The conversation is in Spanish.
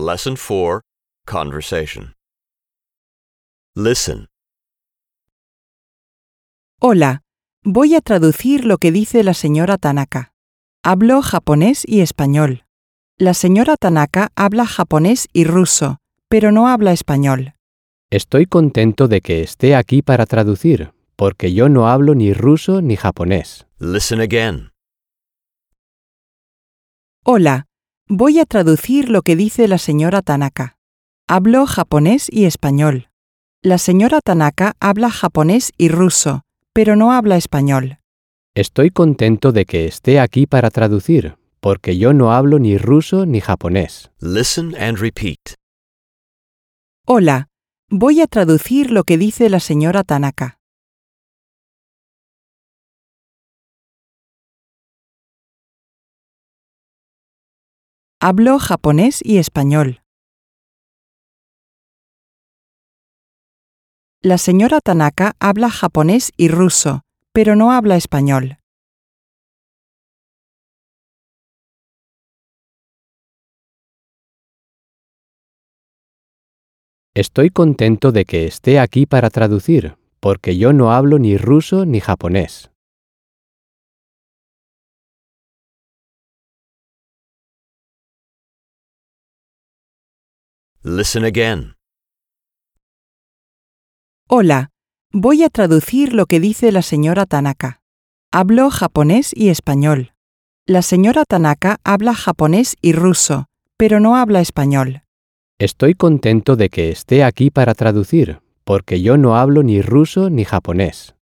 Lesson 4, Conversation. Listen. Hola, voy a traducir lo que dice la señora Tanaka. Hablo japonés y español. La señora Tanaka habla japonés y ruso, pero no habla español. Estoy contento de que esté aquí para traducir, porque yo no hablo ni ruso ni japonés. Listen again. Hola, voy a traducir lo que dice la señora Tanaka. Hablo japonés y español. La señora Tanaka habla japonés y ruso, pero no habla español. Estoy contento de que esté aquí para traducir, porque yo no hablo ni ruso ni japonés. Listen and repeat. Hola, voy a traducir lo que dice la señora Tanaka. Hablo japonés y español. La señora Tanaka habla japonés y ruso, pero no habla español. Estoy contento de que esté aquí para traducir, porque yo no hablo ni ruso ni japonés. Listen again. Hola, voy a traducir lo que dice la señora Tanaka. Hablo japonés y español. La señora Tanaka habla japonés y ruso, pero no habla español. Estoy contento de que esté aquí para traducir, porque yo no hablo ni ruso ni japonés.